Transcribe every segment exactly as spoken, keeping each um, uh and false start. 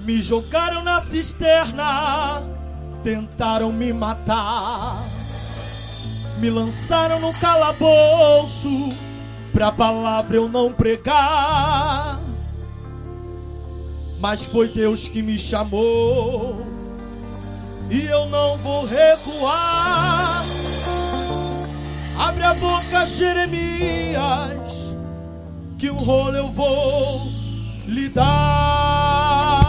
Me jogaram na cisterna, tentaram me matar, me lançaram no calabouço pra palavra eu não pregar. Mas foi Deus que me chamou e eu não vou recuar. Abre a boca, Jeremias, que um rolo eu vou lhe dar.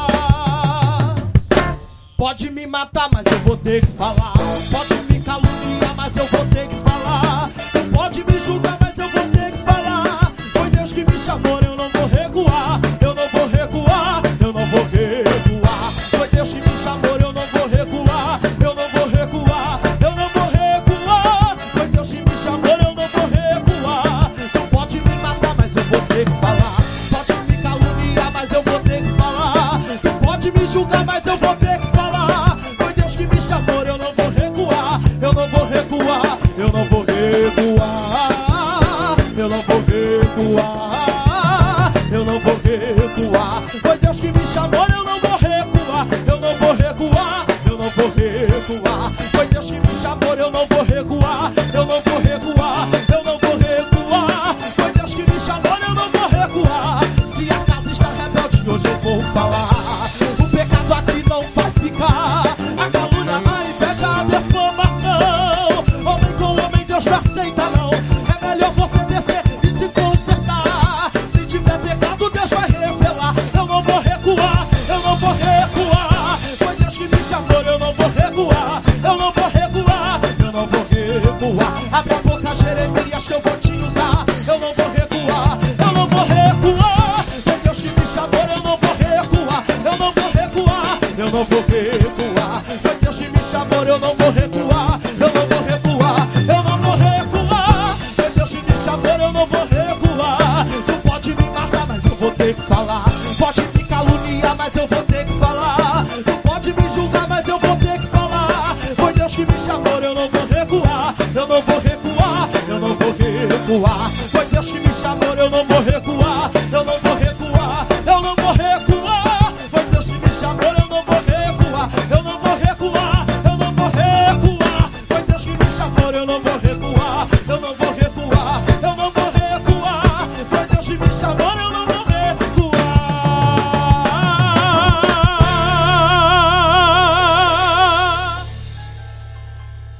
Pode me matar, mas eu vou ter que falar. Pode me caluniar, mas eu vou ter que falar. Pode me julgar, mas eu vou ter que falar. Foi Deus que me chamou, eu não vou recuar. Eu não vou recuar, eu não vou recuar. Foi Deus que me chamou, eu não vou recuar. Eu não vou recuar, eu não vou recuar. Foi Deus que me chamou, eu não vou recuar. Então pode me matar, mas eu vou ter que falar. Pode me caluniar, mas eu vou ter que falar. Pode me julgar, mas eu vou ter que falar. Foi Deus que me chamou, eu não vou recuar. Eu não vou recuar, eu não vou recuar. Eu não vou recuar, eu não vou recuar. Foi Deus que me chamou, eu não vou recuar. Eu não vou recuar, eu não vou recuar. Foi Deus que me chamou, eu não vou recuar. Eu não vou recuar, eu não vou recuar. Foi Deus que me chamou, eu não vou recuar. Se a casa está rebelde, hoje eu vou falar. O pecado aqui não vai ficar. A calúnia, a inveja, a defamação. Homem com homem, Deus não aceita não. É melhor você descer e se consertar. Se tiver pecado, Deus vai revelar. Eu não vou recuar, eu não vou recuar. Foi Deus que me chamou, eu não vou recuar. Eu não vou recuar, eu não vou recuar. Abre a boca, Jeremias, que eu vou te usar. Eu não vou recuar, eu não vou recuar. Foi Deus que me chamou, eu não vou recuar. Eu não vou recuar, eu não vou recuar. Foi Deus que me chamou, eu não vou recuar. Eu não vou recuar, eu não vou recuar. Foi Deus que me chamou, eu não vou recuar. Tu pode me matar, mas eu vou ter que falar. Pode me caluniar, mas eu vou ter que falar. Tu pode me julgar, mas eu vou ter que falar. Foi Deus que me chamou, eu não vou recuar. Eu não vou recuar, eu não vou recuar.